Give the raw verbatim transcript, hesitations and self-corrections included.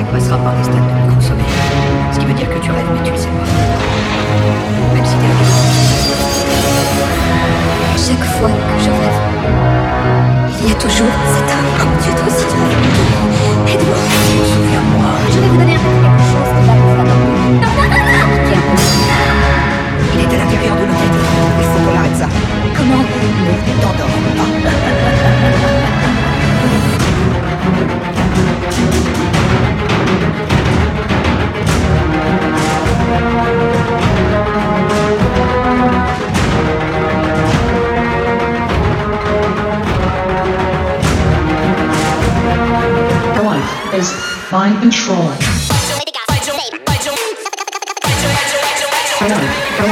On passera par des stades de micro-sommeil. Ce qui veut dire que tu rêves, mais tu le sais pas. Même si t'es avec Chaque fois que je rêve, il y a toujours cet homme. Oh Dieu, toi aussi tu rêves. Aide-moi. Souviens-moi. Je vais vous donner un petit quelque chose qui va vous faire dormir. Non, non, non, non. Tiens. Il est à l'intérieur de notre tête. Il faut qu'on arrête ça. Comment? Ne t'endors pas. Is mind control. Your life